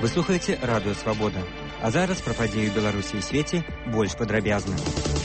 Вы слухаеце радыё Свабода. А зараз пра падзеі ў Беларусі і свеце больш падрабязна.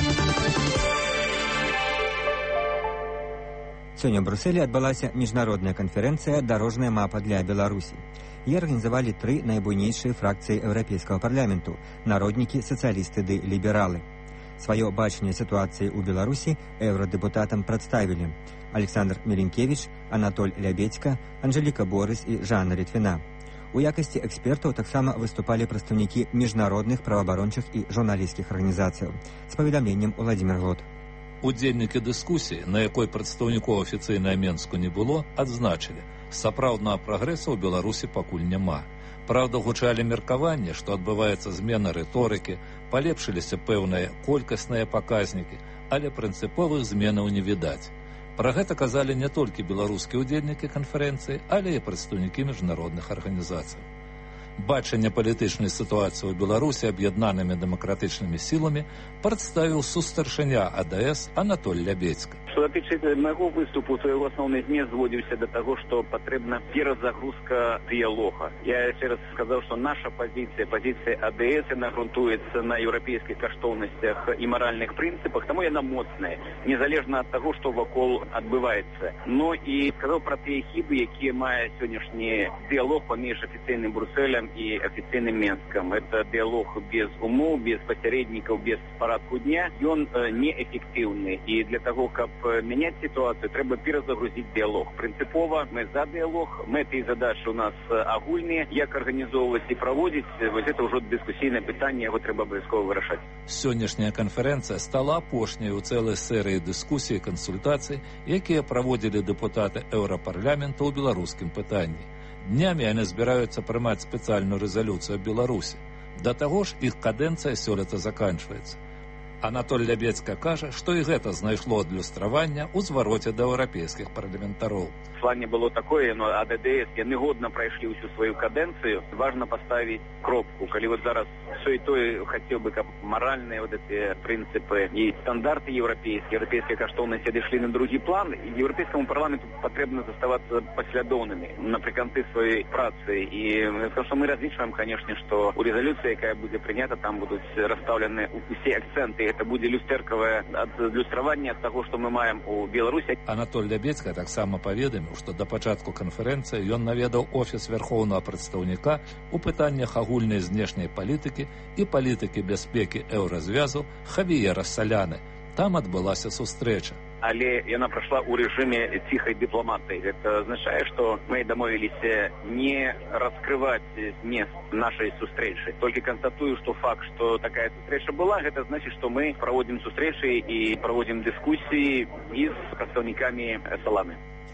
Сёння ў Брусэлі адбылася міжнародная канферэнцыя «Дарожная мапа для Беларусі». Яе арганізавалі 3 найбуйнейшыя фракцыі Еўрапейскага парламенту – народнікі, сацыялісты ды лібералы. Сваё бачанне сітуацыі ў Беларусі еўрадэпутатам прадставілі Александр Меленкевич, Анатоль Лябедзька, Анжеліка Борыс і Жанна Літвіна. У якасці экспертаў таксама выступалі прадстаўнікі міжнародных праваабарончых і журналісцкіх арганізацыяў. З паведамленнем Уладзімір Глот. Удзельнікі дыскусіі, на якой прадстаўнікоў афіцыйна Менску не было, адзначылі, сапраўднага прагрэсу ў Беларусі пакуль няма. Праўда, гучалі меркаванне, што адбываецца змена рыторыкі, палепшыліся пэўныя колькасныя паказнікі, але прынцыповых зменаў не відаць. Пра гэта казалі не толькі беларускія ўдзельнікі канферэнцыі, але і прадстаўнікі міжнародных арганізацый. Бачанне палітычнай сітуацыі ў Беларусі аб'яднанымі дэмакратычнымі сіламі прадставіў сустаршыня АДС Анатоль Лябедзька. Што датычыцца майго выступу, то яго асноўны змест зводзіўся да таго, што патрэбна перазагрузка дыялога. Я яшчэ раз сказаў, што наша пазіцыя АДС, яна грунтуецца на еўрапейскіх каштоўнасцях і маральных прынцыпах, таму яна моцная, незалежна ад таго, што вакол адбываецца. Ну і сказаў пра тыя хібы, якія мае сённяшні дыялог паміж афіцыйным Брусэлем і афіцыйным Менскам. Это дыялог без умоў, без пасярэднікаў, без парадку дня. Ён неэфектыўны. І для таго, каб мяняць сітуацыю, трэба перазагрузіць дыялог. Прынцыпова мы за дыялог, мэты і задачы у нас агульныя. Як арганізоўваць і праводзіць, вось это ўжо дыскусійнае пытанне, яго трэба абавязкова вырашаць. Сённяшняя канферэнцыя стала апошняй у цэлай серыі дыскусій і кансультацый, якія праводзілі дэпутаты Еўрапарламенту ў беларускім пытанні. Днямі яны збіраюцца прымаць спецыяльную рэзалюцыю аб Беларусі. Да таго ж, іх кадэнцыя сёлета заканчваецца. Анатоль Лябедзька кажа, што і гэта знайшло адлюстравання ў звароце да еўрапейскіх парламентароў. Сланне было такое, но АДДС, яны годна прайшлі ўсю сваю кадэнцыю. Важна паставіць кропку. Калі вот зараз все і тое хацеў бы, каб маральныя вот эти прынцыпы і стандарты еўрапейскія каштоўнасці адышлі на другі план, еўрапейскаму парламенту патрэбна заставацца паслядоўнымі напрыканцы сваёй працы. І што мы разлічваем, конечно, што у рэзалюцыі, якая будзе прынята, там будуць расстаўлены усе акцэнты. Это будзе люстэркавае адлюстраванне ад таго, што мы маем у Беларусі. Анатоль Лябедзька таксама паведаміў, што да пачатку канферэнцыі ён наведаў офіс вярхоўнага прадстаўніка у пытаннях агульнай знешняй палітыкі і палітыкі бяспекі еўразвязу Хавіера Саляны. Там адбылася сустрэча. Але яна прайшла ў рэжыме ціхай дыпламатыі. Гэта азначае, што мы дамовіліся не раскрываць змест нашай сустрэчы. Толькі канстатую, што факт, што такая сустрэча была, гэта значыць, што мы праводзім сустрэчы і праводзім дыскусіі з прадстаўнікамі Саланы.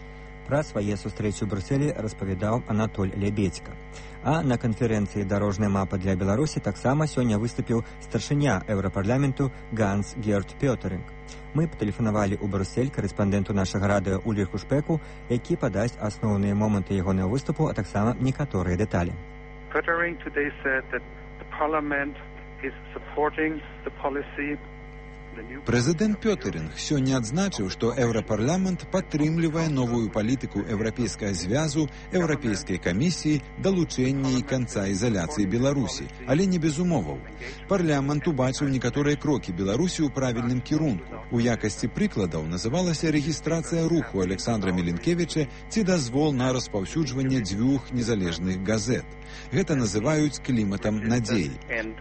Пра свае сустрэчы ў Брусэлі распавядаў Анатоль Лябедзька. А на канферэнцыі «Дарожная мапа для Беларусі» таксама сёння выступіў старшыня Еўрапарламенту Ганс Герт Пётеринг. Мы патэлефанавалі ў Брусэль карэспандэнту нашага радыё Ульриху Шпеку, які падасць асноўныя моманты ягонага выступу, а таксама некаторыя дэталі. Pöttering today said that the parliament is supporting the policy. Прэзідэнт Пётеринг сёння адзначыў, што Еўрапарламент падтрымлівае новую палітыку Еўрапейскага звязу, Еўрапейскай камісіі, далучэння і канца ізаляцыі Беларусі, але не без умоваў. Парламент убачыў некаторыя крокі Беларусі ў правільным кірунку. У якасці прыкладаў называлася рэгістрацыя руху Александра Меленкевіча ці дазвол на распаўсюджванне 2 незалежных газет. Гэта называюць кліматам надзеі.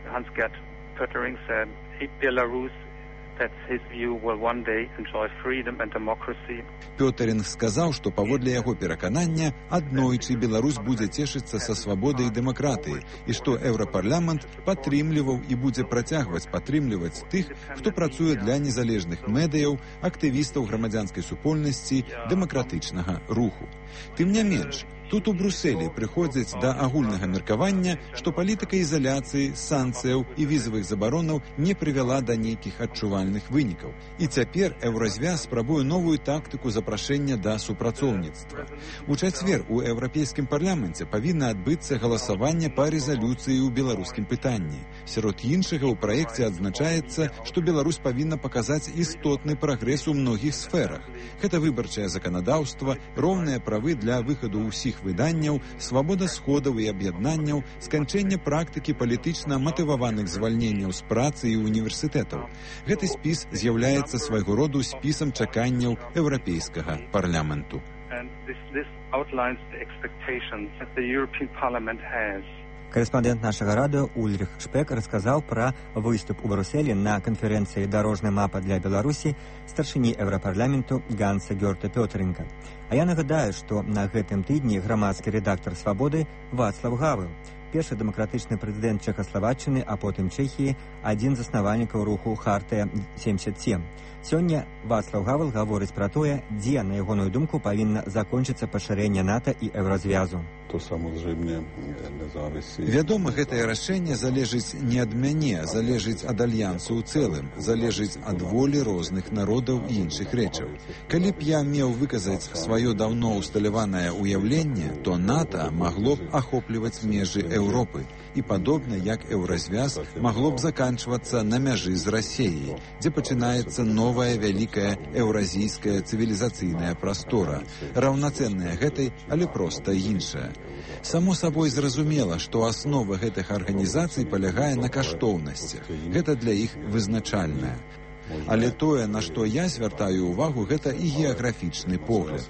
That his view will one day enjoy freedom and democracy. Пётеринг сказаў, што паводле яго пераканання аднойчы Беларусь будзе цешыцца са свабодай і дэмакратыяй і што Еўрапарламент падтрымліваў і будзе працягваць падтрымліваць тых, хто працуе для незалежных медыяў, актывістаў грамадзянскай супольнасці, дэмакратычнага руху. Тым не менш, тут у Брусэлі прыходзяць да агульнага меркавання, што палітыка ізаляцыі, санкцыяў і візавых забаронаў не прывяла да нейкіх адчувальных вынікаў. І цяпер Еўразвяз спрабуе новую тактыку запрашэння да супрацоўніцтва. У чацвер у Еўрапейскім парламенце павінна адбыцца галасаванне па рэзалюцыі ў беларускім пытанні. Сярод іншага ў праекце адзначаецца, што Беларусь павінна паказаць істотны прагрэс у многіх сферах. Гэта выбарчае заканадаўства, роўныя правы для выхаду ўсіх выданняў, свабода сходаў і аб'яднанняў, сканчэнне практыкі палітычна матываваных звальненняў з працы і універсітэтаў. Гэты спіс з'яўляецца свайго роду спісам чаканняў еўрапейскага парламенту. This outlines the expectations that the European Parliament has. Корэспандэнт нашага радыё Ульрих Шпек расказаў пра выступ у Брюсселі на канферэнцыі «Дарожная мапа для Беларусі» старшыні Еўрапарламенту Ганса Гёрта Пётэрынка. А я нагадаю, што на гэтым тыдні грамадскі рэдактар «Свабоды» Вацлав Гавел, першы дэмакратычны прэзідэнт Чэхаславаччыны, а потым Чэхіі, адзін з заснавальнікаў руху «Хартыя-77». Сёння Вацлав Гавел гаворыць пра тое, дзе, на ягоную думку, павінна закончыцца пашырэнне НАТО і еўразвязу. Вядома, гэтае рашэнне залежыць не ад мяне, залежыць ад альянсу ў цэлым, залежыць ад волі розных народаў і іншых рэчаў. Калі б я меў выказаць сваё даўно усталяванае ўяўленне, то НАТО магло б ахопліваць межы Еўропы і, падобна як еўразвяз, магло б заканчвацца на мяжы з Расіяй, дзе пачынаецца новая вялікая еўразійская цывілізацыйная прастора, раўнацэнная гэтай, але проста іншая. Само сабой зразумела, што аснова гэтых арганізацый палягае на каштоўнасцях. Гэта для іх вызначальнае. Але тое, на што я звяртаю ўвагу, гэта і геаграфічны погляд.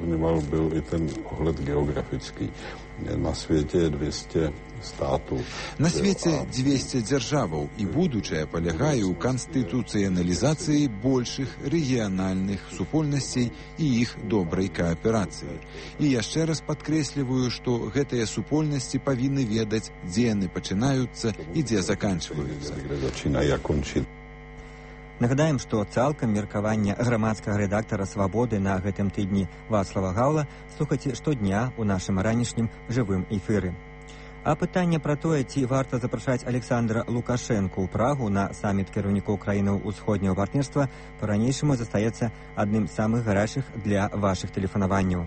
На свеце 200 дзяржаваў, і будучае палягае ў канстытуцыяналізацыі большых рэгіянальных супольнасцей і іх добрай кааперацыі. І яшчэ раз падкрэсліваю, што гэтыя супольнасці павінны ведаць, дзе яны пачынаюцца і дзе заканчваюцца. Нагадаем, што цалкам меркавання грамадскага рэдактара «Свабоды» на гэтым тыдні Вацлава Гаўла слухайце штодня ў нашым ранішнім жывым эфіры. А пытанне пра тое, ці варта запрашаць Александра Лукашэнку ў Прагу на саміт кіраўнікоў краінаў усходняго партнерства, па-ранейшаму застаецца адным з самых гарачых для вашых тэлефанаванняў.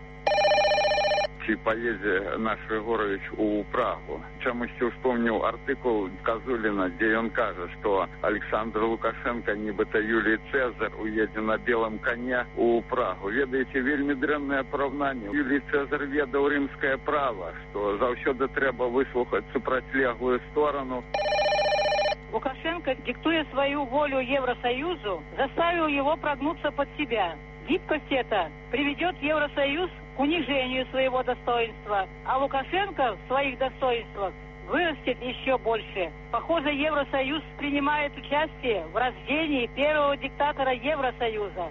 Ці поедзе наш Григорович у Прагу. Чамусьці успомніў артыкул Казуліна, дзе ён кажа, што Александр Лукашенко, нібыта Юлій Цэзар, уедзе на белым коне у Прагу. Ведаеце, вельмі дрэннае параўнанне. Юлій Цэзар ведаў рымскае права, што заўсёды трэба выслухаць супрацьлеглую сторону. Лукашенко, диктуя свою волю Евросоюзу, заставил его прогнуться под себя. Гибкость эта приведет Евросоюз к унижению своего достоинства, а Лукашенко в своих достоинствах вырастет еще больше. Похоже, Евросоюз принимает участие в рождении первого диктатора Евросоюза.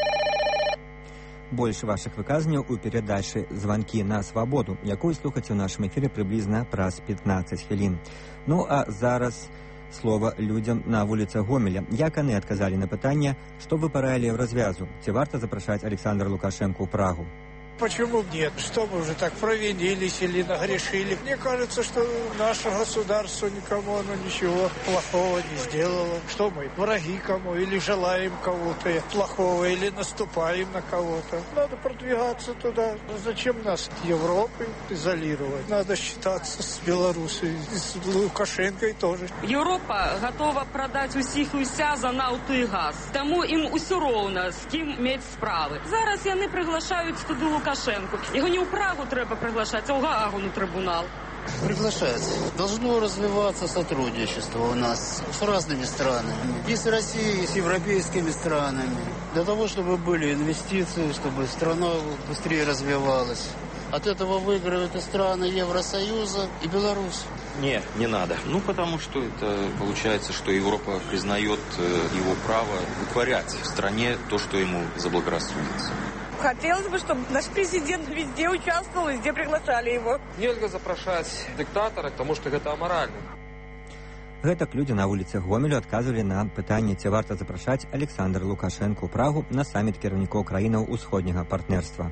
Больше вашых выказванняў у перадачы «Званкі на свабоду», якую слухаце ў нашым эфіры прыблізна праз 15 хвілін. Ну а зараз слова людям на вуліцах Гомеля. Як яны адказалі на пытанне, што вы параілі еўразвязу? Ці варта запрашаць Александра Лукашенко ў Прагу? Почему нет? Что мы уже так провинились или нагрешили? Мне кажется, что наше государство никому оно ничего плохого не сделало. Что мы, враги кому? Или желаем кого-то плохого? Или наступаем на кого-то? Надо продвигаться туда. Зачем нас Европой изолировать? Надо считаться с Белоруссией, с Лукашенкой тоже. Европа готова продать усіх і уся за нафту і газ. Тому їм усё роўна, з ким мець справи. Зараз яны приглашають туди Лукашенко. Его не в Прагу треба приглашать, а в Гаагу на трибунал. Приглашать. Должно развиваться сотрудничество у нас с разными странами. И с Россией, и с европейскими странами. Для того, чтобы были инвестиции, чтобы страна быстрее развивалась. От этого выигрывают и страны Евросоюза, и Беларусь. Нет, не надо. Потому что это получается, что Европа признает его право вытворять в стране то, что ему заблагорассудится. Хотелось бы, чтобы наш президент везде участвовал, везде приглашали его. Нельзя запрашаць диктатора, потому что это аморально. Гэтак людзі на вуліцах Гомелю адказвалі на пытанне, ці варта запрашаць Александра Лукашэнка ў Прагу на саміт кіраўнікоў краінаў усходняга партнерства.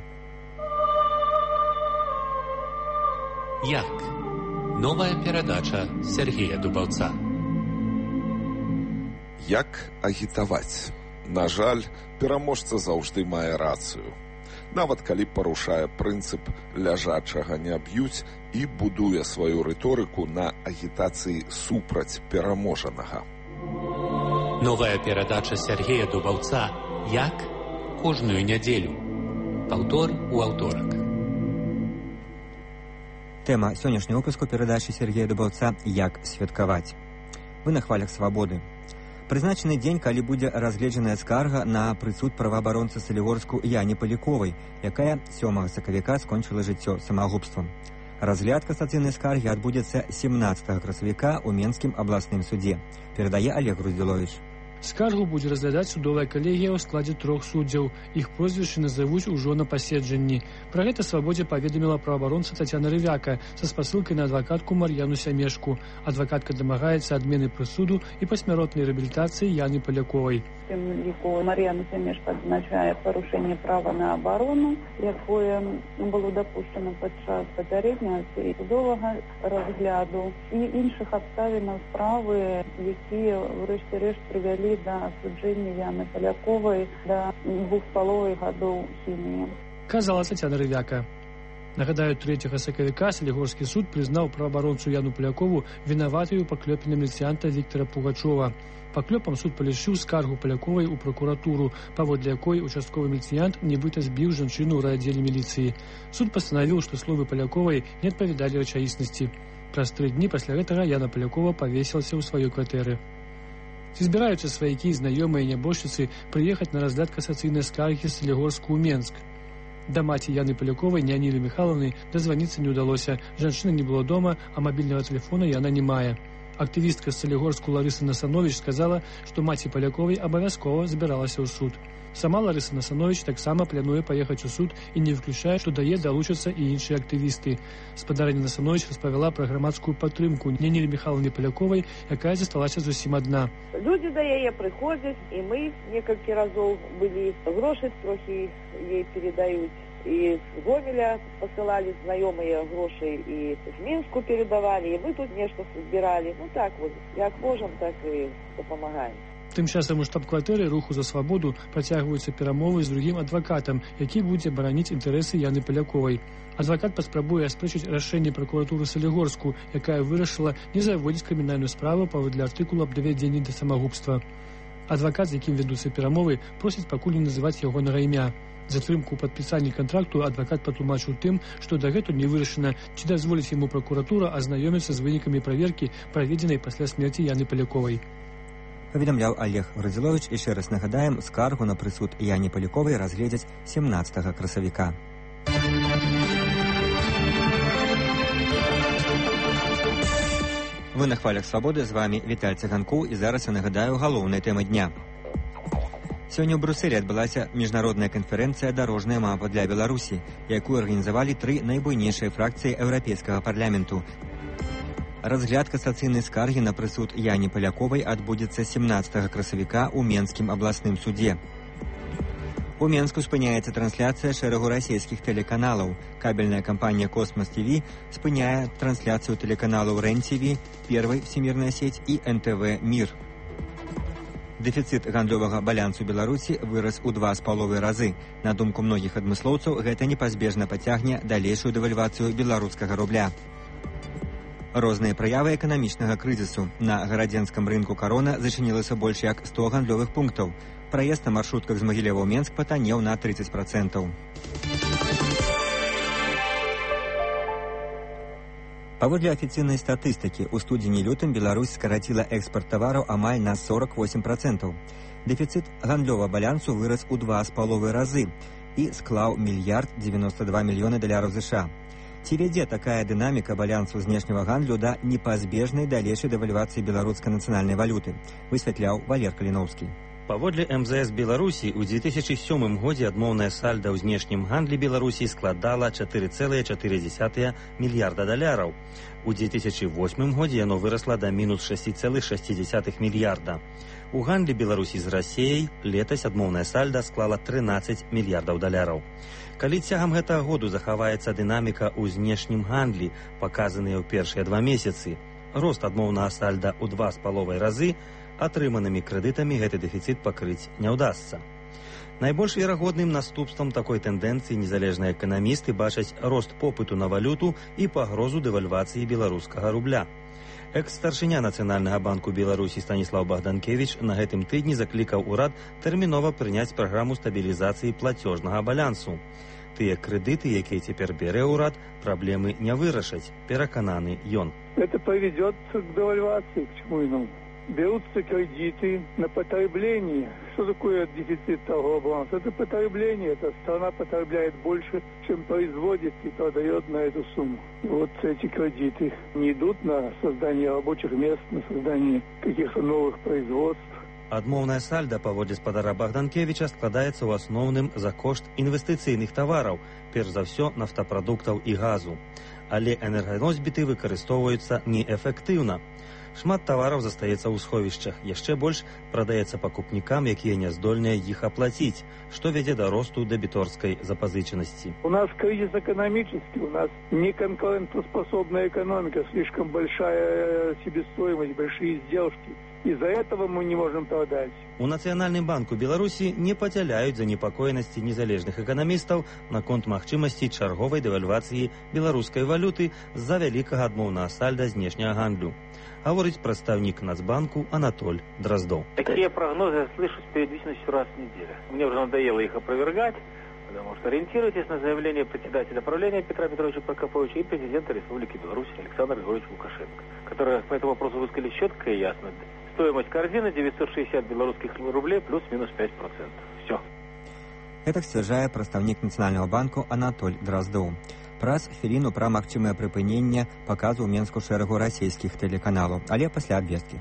Як? Новая перадача Сергея Дубаўца. Як агітаваць? На жаль, пераможца заўжды мае рацыю. Нават калі парушае прынцып ляжачага не б'юць і будуе сваю рыторыку на агітацыі супраць пераможанага. Новая перадача Сергея Дубаўца «Як?» кожную нядзелю. Паўтор у аўторак. Тэма сённяшняга выпуску перадачы Сергея Дубаўца «Як святкаваць». Вы на хвалях свабоды. Прызначаны дзень, калі будзе разгледжаная скарга на прысуд праваабаронцы Салігорску Яне Паляковай, якая 7 сакавіка скончыла жыццё самагубствам. Разгляд касацыйнай скаргі адбудзецца 17 красавіка ў Менскім абласным судзе. Перадае Олег Груздзіловіч. Скаргу будзе разглядаць судовая калегія ў складзе 3 суддзяў. Іх прозвішчы назавуць ужо на паседжанні. Пра гэта свабодзе паведаміла праваабаронца Тацяна Рывяка са спасылкай на адвакатку Мар'яну Сямешку. Адвакатка дамагаецца адмены прысуду і пасмяротнай рэабілітацыі Яны Паляковай. Тым ліку Мар'яна Сямешка адзначае парушэнне права на абарону, якое было дапушчана падчас папярэдняга судовага разгляду і іншых абставінаў справы, якія врэшце-рэшт прывялі да асуджэння Яны Паляковай да 2,5 гадоў хіміі. Казала Тацяна Рывяка. Нагадаю, 3 сакавіка Салігорскі суд прызнаў праваабаронцу Яну Палякову вінаватаю ў паклёпе на міліцыянта Віктара Пугачова. Паклёпам суд палічыў скаргу Паляковай у пракуратуру, паводле якой участковы міліцыянт нібыта збіў жанчыну ў райаддзеле міліцыі. Суд пастанавіў, што словы Паляковай не адпавядалі рэчаіснасці. Праз 3 дні пасля гэтага Яна Палякова павесілася ў сваёй кватэры. Ці збіраюцца сваякі, знаёмыя і нябожчыцы прыехаць на разгляд касацыйнай скаргі з Салігорску ў Менск? Да маці Яны Паляковай, Нянілы Міхайлаўны, дазваніцца не ўдалося. Жанчыны не было дома, а мабільнага тэлефона яна не мае. Актывістка з Салігорску Ларыса Насановіч сказала, што маці Паляковай абавязкова збіралася ў суд. Сама Ларыса Насановіч таксама плануе паехаць у суд і не выключае, што дае далучацца і іншыя актывісты. Спадарыня Насановіч распавяла пра грамадскую падтрымку Нянілы Міхайлаўны Паляковай, якая засталася зусім адна. Людзі да яе прыходзяць, і мы некалькі разоў былі, грошы трохі ей перадаюць. І з Гомеля пасылалі знаёмыя грошы, і з Мінску перадавалі, і мы тут нешта збіралі. Ну так вот, як можам, так і дапамагаем. Тым часам у штаб-кватэры руху за свабоду працягваюцца перамовы з другім адвакатам, які будзе бараніць інтарэсы Яны Паляковай. Адвакат паспрабуе аспрэчыць рашэнне пракуратуры Салігорску, якая вырашыла не заводзіць крымінальную справу паводле артыкула аб давядзенні да самагубства. Адвакат, з якім вядуцца перамовы, просіць пакуль не называць ягонага імя. Затрымку ў падпісанні кантракту адвакат патлумачыў тым, што дагэтуль не вырашана, ці дазволіць яму пракуратура азнаёміцца з вынікамі праверкі, праведзенай пасля смерці Яны Паляковай. Паведамляў Олег Груздзіловіч. Яшчэ раз нагадаем, скаргу на прысуд Яне Паляковай разгледзяць 17 красавіка. Вы на хвалях свабоды, з вами Віталь Цыганкоў, і зараз я нагадаю галоўнай тэмы дня. Сёння ў Брусэлі адбылася міжнародная канферэнцыя «Дарожная мапа для Беларусі», якую арганізавалі 3 найбуйнейшыя фракцыі Еўрапейскага парламенту. Разгляд касацыйнай скаргі на прысуд Яне Паляковай адбудзецца 17 красавіка ў Менскім абласным судзе. У Менску спыняецца трансляцыя шэрагу расійскіх тэлеканалаў. Кабельная кампанія «Космос ТВ» спыняе трансляцыю тэлеканалаў «РЕН-ТВ», «Первый всемирная сеть» і «НТВ Мир». Дэфіцыт гандлёвага балансу Беларусі вырас у 2,5 разы. На думку многіх адмыслоўцаў, гэта непазбежна пацягне далейшую дэвальвацыю беларускага рубля. Розныя праявы эканамічнага крызісу. На гарадзенскам рынку «Карона» зачынілася больш як 100 гандлёвых пунктаў. Праезд на маршрутках з Магілева ў Менск патанеў на 30%. Паводле афіцыйнай статыстыкі, у студзені-лютым Беларусь скараціла экспарт тавараў амаль на 48%. Дэфіцыт гандлёвага балансу вырас у 2,5 разы і склаў $1,092 мільёны США. Ці вядзе такая дынаміка балансу знешняга гандлю да непазбежнай далейшай дэвальвацыі беларускай нацыянальнай валюты, высвятляў Валер Каліноўскі. Паводле МЗС Беларусі, у 2007 годзе адмоўнае сальда ў знешнім гандлі Беларусі складала $4,4 мільярда. У 2008 годзе яно вырасла да мінус $6,6 мільярда. У гандлі Беларусі з Расіяй летась адмоўная сальда склала $13 мільярдаў. Калі цягам гэтага году захаваецца дынаміка ў знешнім гандлі, паказаныя ў першыя 2 месяцы, рост адмоўнага сальда ў 2,5 разы, атрыманымі крэдытамі гэты дэфіцыт пакрыць не ўдасца. Найбольш верагодным наступствам такой тэндэнцыі незалежныя эканамісты бачаць рост попыту на валюту і пагрозу дэвальвацыі беларускага рубля. Экс-старшыня Нацыянальнага банку Беларусі Станіслаў Богданкевіч на гэтым тыдні заклікаў урад тэрмінова прыняць праграму стабілізацыі плацёжнага балансу. Тыя крэдыты, якія цяпер бярэ ўрад, праблемы не вырашаць, перакананы ён. Это приведет к девальвации, к чему иному. Берутся кредиты на потребление. Что такое дефицит торгового баланса? Это потребление. Это страна потребляет больше, чем производит, и продает на эту сумму. И вот эти кредиты не идут на создание рабочих мест, на создание каких-то новых производств. Адмоўнае сальда, паводле спадара Богданкевича, складаецца ў асноўным за кошт інвестыцыйных тавараў, перш за ўсё нафтапрадуктаў і газу. Але энерганосьбіты выкарыстоўваюцца неэфектыўна. Шмат тавараў застаецца ў сховішчах, яшчэ больш прадаецца пакупнікам, якія не здольныя іх аплаціць, што вядзе да росту дэбіторскай запазычанасці. У нас кризис экономический, у нас неконкурентоспособная экономика, слишком большая себестоимость, большие издержки. Из-за этого мы не можем продать. У Нацыянальным банку Беларусі не падзяляюць занепакоенасці незалежных эканамістаў наконт магчымасці чарговай дэвальвацыі беларускай валюты з-за вялікага адмоўнага сальда знешняга гандлю. Говорит представник Нацбанку Анатоль Дроздов. Такие прогнозы я слышу с периодичностью раз в неделю. Мне уже надоело их опровергать, потому что ориентируйтесь на заявление председателя правления Петра Петровича Прокоповича и президента Республики Беларусь Александра Григорьевича Лукашенко, которые по этому вопросу высказали четко и ясно. Стоимость корзины 960 белорусских рублей плюс-минус 5%. Все. Это сцвярджае прадстаўнік Нацыянальнага банку Анатоль Дроздов. Праз хвіліну пра магчымае прыпыненне паказу ў Менску шэрагу расійскіх тэлеканалаў, але пасля абвесткі.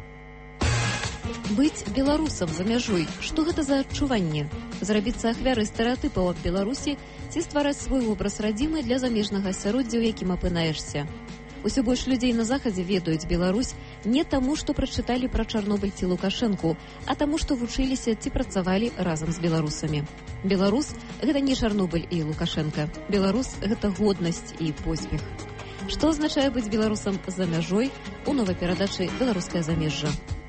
Быць беларусам за мяжой, што гэта за адчуванне? Зрабіцца ахвярай стэрэатыпаў аб Беларусі ці ствараць свой вобраз радзімы для замежнага асяроддзя, у якім апынаешся? Усё больш людзей на захадзе ведаюць Беларусь не таму, што прачыталі пра Чарнобыль ці Лукашэнку, а таму, што вучыліся ці працавалі разам з беларусамі. Беларус – гэта не Чарнобыль і Лукашэнка. Беларус – гэта годнасць і поспех. Што азначае быць беларусам за мяжой у новай перадачы «Беларускае замежжа».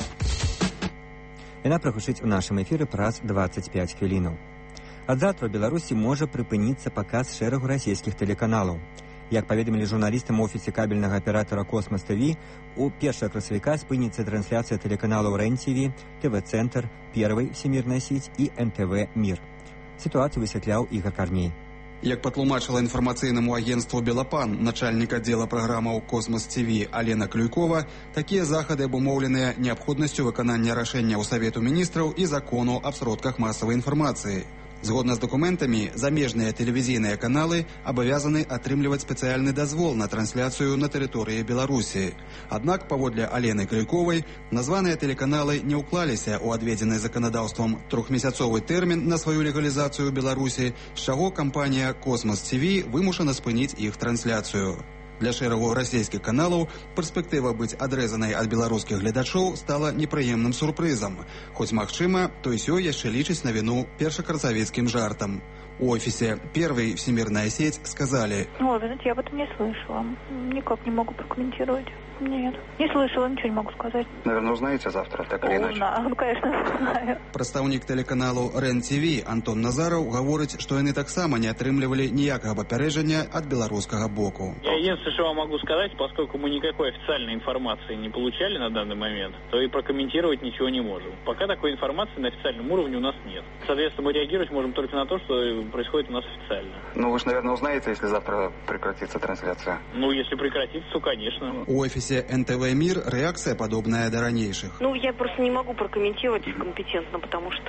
Яна прагучыць у нашым эфіры праз 25 хвілінаў. Ад заўтра ў Беларусі можа прыпыніцца паказ шэрагу расійскіх тэлеканалаў. Як паведамілі журналістам у офісе кабельнага аператара «Космос ТВ», у 1 красавіка спыніцца трансляцыя тэлеканалаў РЕН-ТВ, ТВ-центр, Первый всемирная сеть і НТВ «Мир». Сітуацыю высвятляў Ігор Карней. Як патлумачыла інфармацыйнаму агенцтву «Белапан» начальнік аддзела праграмаў «Космос ТВ» Алена Клюйкова, такія захады абумоўленыя неабходнасцю выканання рашэнняў Савету міністраў і закону аб сродках масавай інфармацыі. Згодна з документамі, замежныя тэлевізійныя каналы абавязаны атрымліваць спецыяльны дазвол на трансляцыю на тэрыторыі Беларусі. Аднак, паводле Алены Клюйковай, названыя тэлеканалы не ўклаліся ў адведзены заканадаўствам трохмесяцовы тэрмін на сваю легалізацыю ў Беларусі, з чаго кампанія «Космос ТВ» вымушана спыніць іх трансляцыю. Для шэрагу расійскіх каналаў перспектыва быць адрэзанай ад беларускіх гледачоў стала непрыемным сюрпрызам, хоць, магчыма, той сёй яшчэ лічыць навіну першакрасавіцкім жартам. У офисе «Первый всемирная сеть» сказали: Ой, вы знаете, я об этом не слышала. Никак не могу прокомментировать. Нет, не слышала, ничего не могу сказать. Наверное, узнаете завтра, так или иначе? Ну, конечно, знаю. Прадстаўнік тэлеканалу РЕН-ТВ Антон Назаров говорить, что они таксама не атрымлівалі ніякага папярэджання от белорусского боку. Я единственное, что вам могу сказать, поскольку мы никакой официальной информации не получали на данный момент, то и прокомментировать ничего не можем. Пока такой информации на официальном уровне у нас нет. Соответственно, мы реагировать можем только на то, что происходит у нас официально. Ну, вы же, наверное, узнаете, если завтра прекратится трансляция. Ну, если прекратится, то, конечно. У офисе НТВ «Мир» реакция подобная до ранейших. Ну, я просто не могу прокомментировать компетентно, потому что,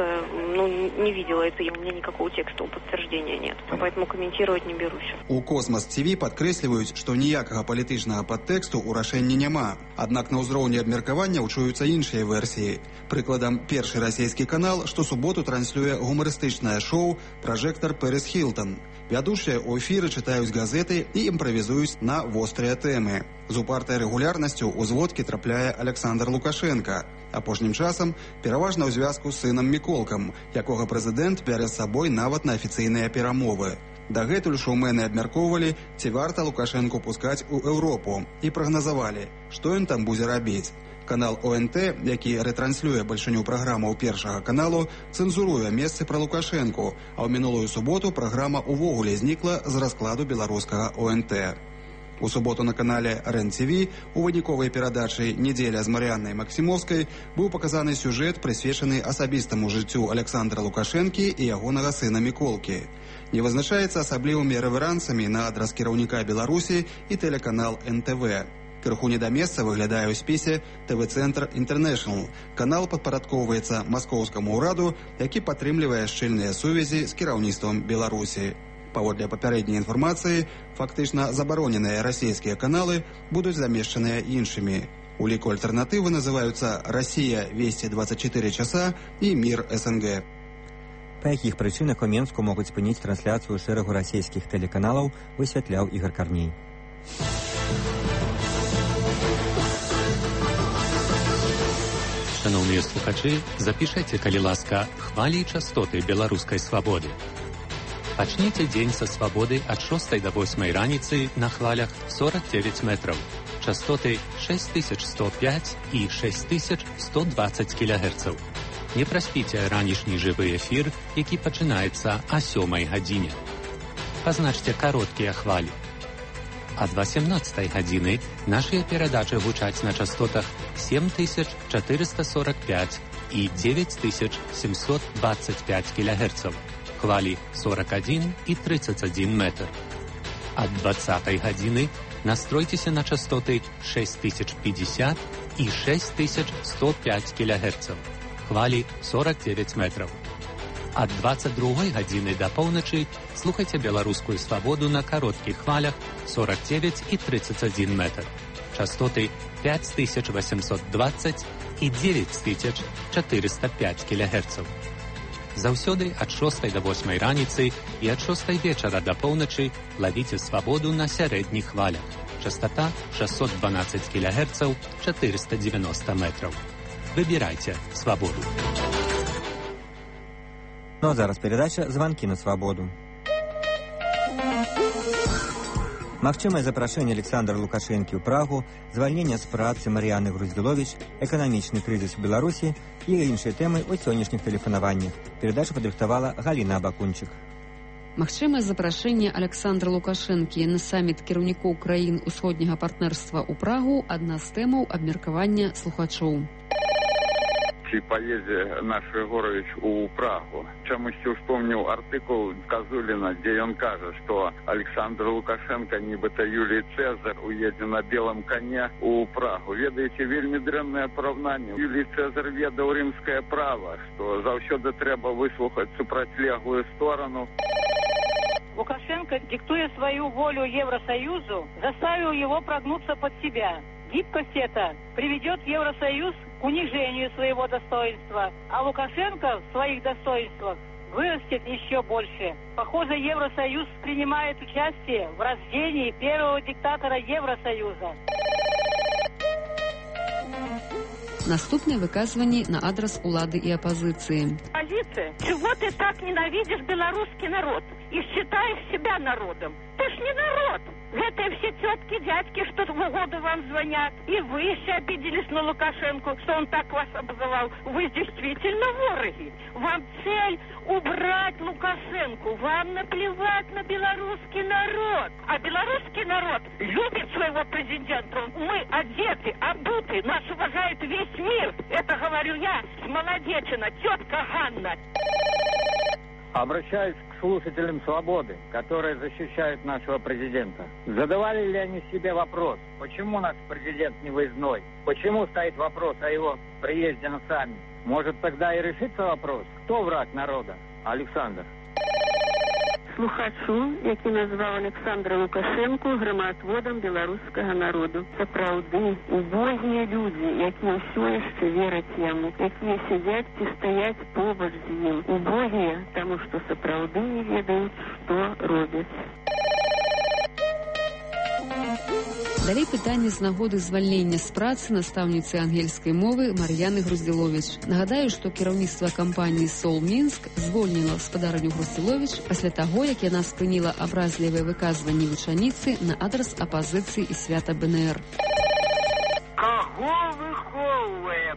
не видела это, у меня никакого текстового подтверждения нет. Поэтому комментировать не берусь. У «Космос ТВ» падкрэсліваюць, што ніякага палітычнага падтэксту ў рашэнні няма. Аднак на ўзроўні абмеркавання ўчуюцца іншыя версіі. Прыкладам, першы расійскі канал штосуботу транслюе гумарыстычнае шоу «Пражэктар Пэрис Хілтон». Вядучыя ў эфіры чытаюць газеты і імправізуюць на вострыя тэмы. З упартай рэгулярнасцю ў зводкі трапляе Александр Лукашенко. Апошнім часам пераважна ў звязку з сынам Міколкам, якога прэзідэнт бярэ з сабой нават на афіцыйныя перамовы. Дагэтуль шоумены абмяркоўвалі, ці варта Лукашенку пускаць у Еўропу, і прагназавалі, што ён там будзе рабіць. Канал ОНТ, які ретранслюе бальшыню праграмаў першага каналу, цэнзуруе месцы пра Лукашэнку, а ў мінулую суботу праграма ўвогуле знікла з раскладу беларускага ОНТ. У суботу на канале РЕН-ТВ у выніковай перадачы «Недзеля з Марыяннай Максімовскай» быў паказаны сюжэт, прысвечаны асабістаму жыццю Александра Лукашэнкі і ягонага сына Міколкі. Не вызначаецца асаблівымі рэверансамі на адрас кіраўніка Беларусі і тэлеканал НТВ. Крыху не да месца выглядае ў спісе ТВ-цэнтр «Інтэрнэшнл». Канал падпарадкоўваецца маскоўскаму ўраду, які падтрымлівае шчыльныя сувязі з кіраўніцтвам Беларусі. Паводле папярэдняй інфармацыі, фактычна забароненыя расійскія каналы будуць замешчаныя іншымі. У ліку альтэрнатывы называюцца «Расія. Вести 24 часа» і «Мир СНГ». Па якіх прычынах у Менску могуць спыніць трансляцыю шэрагу расійскіх тэлеканалаў, высвятляў Ігор Карней. Шановныя слухачы, запішайце, калі ласка, хвалі і частоты беларускай свабоды. Пачніце дзень са свабоды ад 6 до 8 раніцы на хвалях 49 метраў. Частоты 6105 і 6120 кГц. Не праспіце ранішні жывы эфір, які пачынаецца о 7 гадзіне. Пазначце кароткія хвалі. Ад 18 гадзіны нашыя перадачы гучаць на частотах 7445 і 9725 кГц. Хвалі 41 і 31 метр. Ад 20 гадзіны настройцеся на частоты 6050 і 6105 кГц. Хвалі 49 метров. Ад 22 гадзіны да поўначы слухайце беларускую свабоду на кароткіх хвалях 49 і 31 метр. Частоты 5820 і 9405 кГц. Заўсёды ад 6 до 8 раніцы і ад 6 вечара да поўначы лавіце свабоду на сярэдніх хвалях. Частота 612 кГц, 490 метров. Выбирайте свободу. Ну а зараз передача «Звонки на свободу». Магчымае запрашэнне Александра Лукашэнкі ў Прагу, звальнення з працы Марыяны Груздзіловіч, эканамічны крызіс у Беларусі і іншыя тэмы ў сённяшніх тэлефанаваннях. Перадачу падрыхтавала Галіна Абакунчык. Магчымае запрашэнне Александра Лукашэнкі на саміт кіраўнікоў краін усходняга партнерства ў Прагу – адна з тэмаў абмеркавання слухачоў. Ці паедзе наш Егорович у Прагу. Чамусьці успомніў артыкул Казуліна, дзе ён кажа, што Александр Лукашенко, нібыта Юлій Цезар, уедзе на белым коне у Прагу. Ведаеце, вельмі дрэннае параўнанне. Юлій Цезар ведаў рымскае права, што заўсёды трэба выслухаць супрацьлеглую сторону. Лукашенко, диктуя свою волю Евросоюзу, заставил его прогнуться под себя. Гибкость эта приведет Евросоюз к унижению своего достоинства, а Лукашенко в своих достоинствах вырастет еще больше. Похоже, Евросоюз принимает участие в рождении первого диктатора Евросоюза. Наступные выказывания на адрес улады и оппозиции. Оппозиция, чего ты так ненавидишь белорусский народ и считаешь себя народом? Ты ж не народ. Это все тетки, дядьки, что в угоду вам звонят. И вы еще обиделись на Лукашенко, что он так вас обзывал. Вы действительно вороги. Вам цель убрать Лукашенко. Вам наплевать на белорусский народ. А белорусский народ любит своего президента. Мы одеты, обуты, нас уважает весь мир. Это говорю я, Молодечина, тетка Ганна. Обращаюсь к слушателям «Свободы», которые защищают нашего президента. Задавали ли они себе вопрос, почему наш президент не выездной? Почему стоит вопрос о его приезде на саммит? Может, тогда и решится вопрос, кто враг народа? Александр. Слухачу, який назвав Олександра Лукашенко громоотводом білоруського народу. Сапраўды, убогія люди, які ўсё яшчэ вераць яму, якія сидять і стоять побач з ім. Убогія, тому што сапраўды не ведаюць, што робяць. Далей пытанне з нагоды звальнення з працы настаўніцы ангельскай мовы Мар'яны Груздзіловіч. Нагадаю, што кіраўніцтва кампаніі «Сол Мінск» звольніла спадарню Груздзіловіч пасля таго, як яна спыніла абразлівыя выказванні вучаніцы на адрас апазіцыі і свята БНР. Каго выхоўвае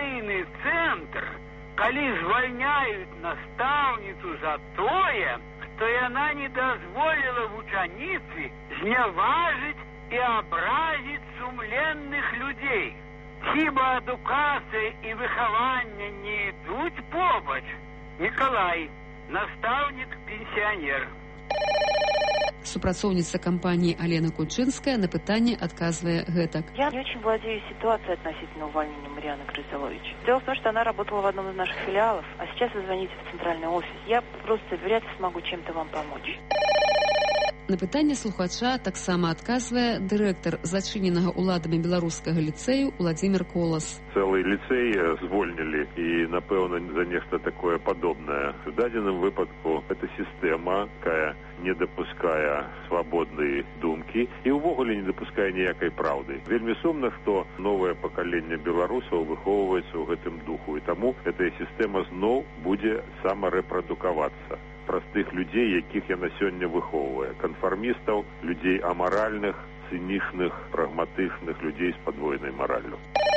адукацыйны цэнтр, калі звальняюць настаўніцу за тое, то яна не дазволіла вучаніцы зняважыць і абразіць сумленных людзей. Хіба адукацыя і выхаванне не ідуць побач? Николай, настаўнік-пенсіянер. Супрацоўніца кампании Алена Кульчинская на пытанне отказывая гэтак. Я не очень владею ситуацией относительно увольнения Марианы Крысолович. Дело в том, что она работала в одном из наших филиалов, а сейчас вы звоните в центральный офис. Я просто вряд ли смогу чем-то вам помочь. На пытанне слухача таксама адказвае дырэктар зачыненага ўладамі беларускага ліцэю Владимир Колас. Цэлы ліцэй звольнілі і, напэўна, за нешта такое падобнае. В дадзеным выпадку это сістэма, якая не дапускае свабоднай думкі і ўвогуле не дапускае ніякай праўды. Вельмі сумна, што новае пакаленне беларусаў выхоўваецца ў гэтым духу, і таму гэтая сістэма зноў будзе самарэпрадукавацца. Простых людзей, якіх яна сёння выхоўвае. Канфармістаў, людзей амаральных, цынічных, прагматычных, людзей з падвойнай мараллю.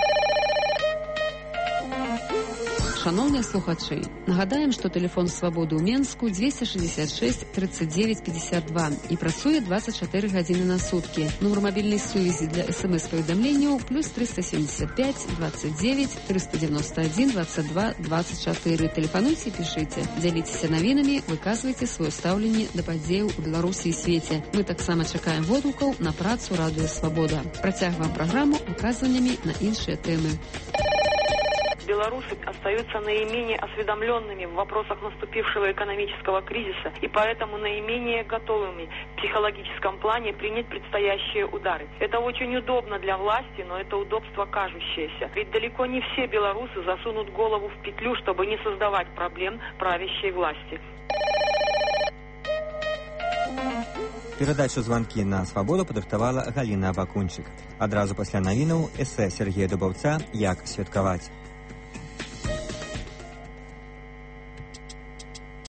Шановныя слухачы, нагадаем, што тэлефон свабоды ў Менску 266 39 52 і працуе 24 гадзіны на суткі. Нумар мабільнай сувязі для СМС-паведамленняў плюс 375 29 391 22 24. Тэлефануйце, пішыце, дзяліцеся навінамі, выказвайце сваё стаўленне да падзеяў у Беларусі і свеце. Мы таксама чакаем водгукаў на працу Радыё Свабода. Працягваем праграму выказваннямі на іншыя тэмы. Белорусы остаются наименее осведомленными в вопросах наступившего экономического кризиса и поэтому наименее готовыми в психологическом плане принять предстоящие удары. Это очень удобно для власти, но это удобство кажущееся. Ведь далеко не все белорусы засунут голову в петлю, чтобы не создавать проблем правящей власти. Перадачу «Званкі на свабоду» падрыхтавала Галіна Абакунчык. Адразу пасля навінаў эсэ Сергея Дубаўца «Як святкаваць».